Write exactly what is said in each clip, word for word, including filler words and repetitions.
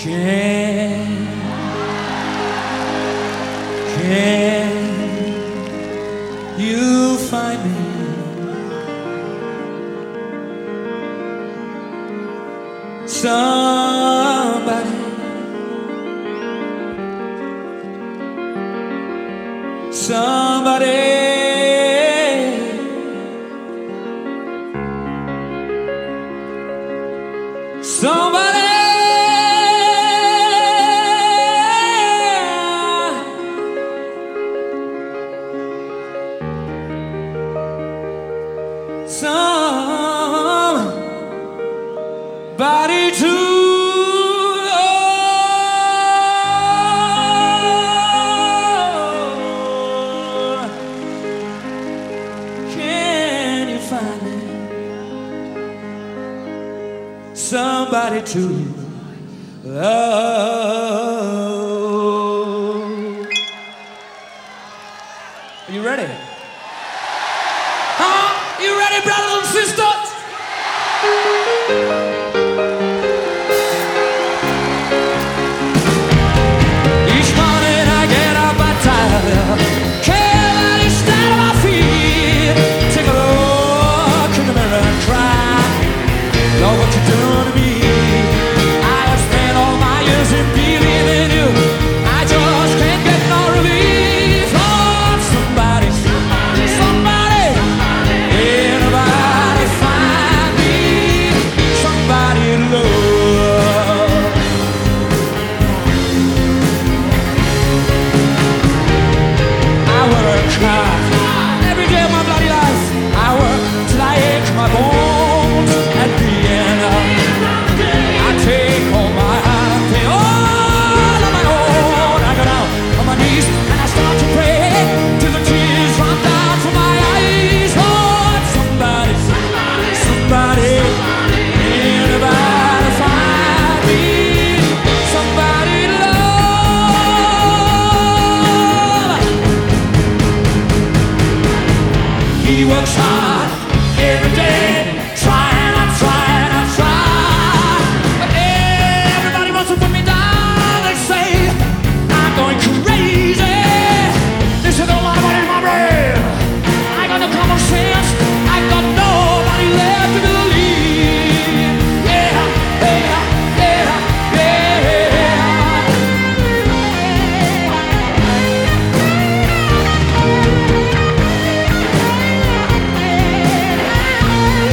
Can, can you find me somebody, somebody, somebody? Somebody to love. Can you find me somebody to love? Are you ready? Huh? You ready, brothers and sisters? Each morning I get up, I'm tired, can't let it stand on my feet. Take a look in the mirror and cry, Lord, what you doing to me? I have spent all my years in believing in you. I just can't get no relief. Lord, somebody, somebody, somebody, anybody find me somebody to love. I work hard every day of my bloody life. I work till I ache my bones. At the end of I take all my heart and pay all on my own. I go down on my knees and I start to pray till the tears run down from my eyes. Lord, somebody, somebody, anybody find me somebody to love. He works hard every day, trying, I'm trying, I'm trying, but everybody wants to put me down. They say I'm going crazy. This is a lot of money in my brain. I got no common sense. I got nobody left to believe. Yeah, yeah, yeah, yeah.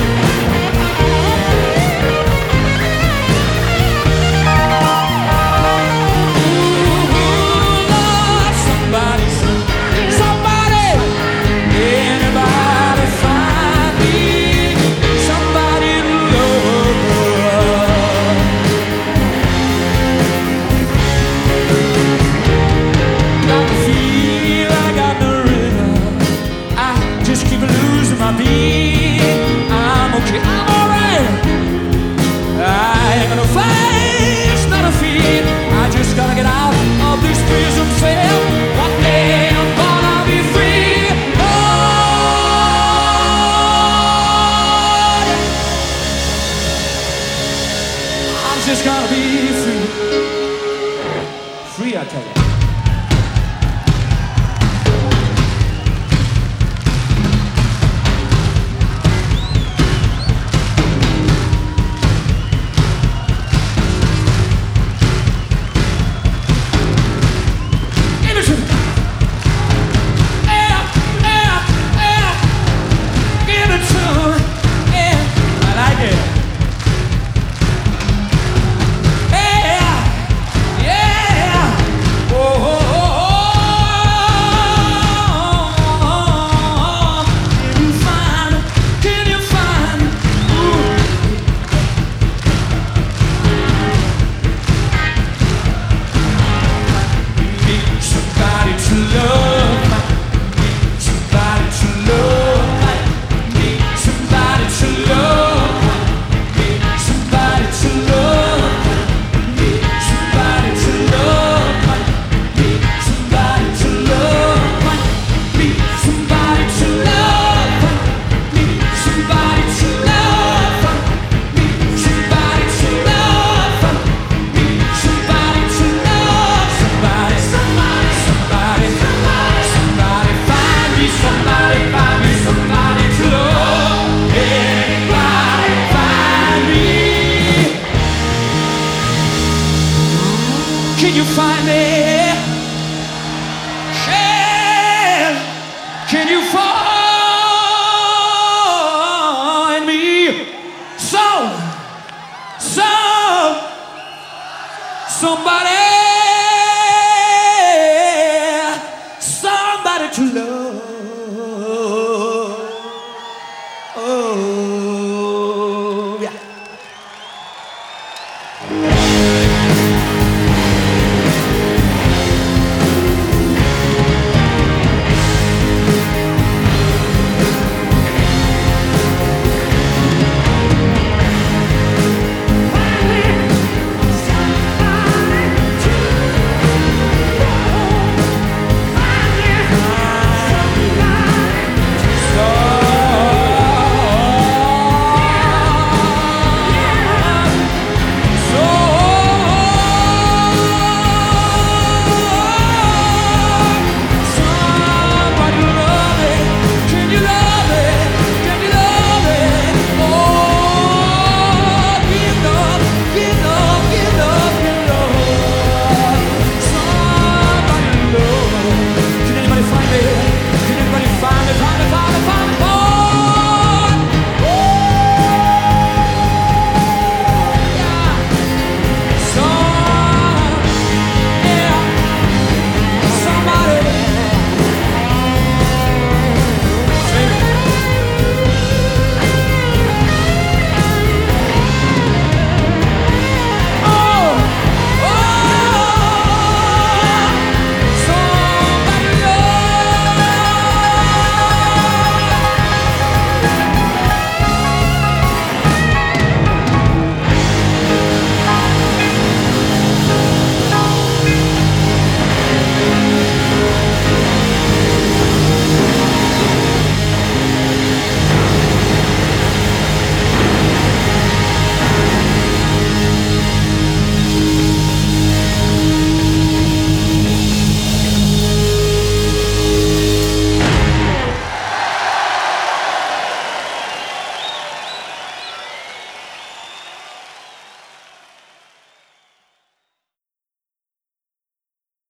Can you find me some, some, somebody, somebody to love?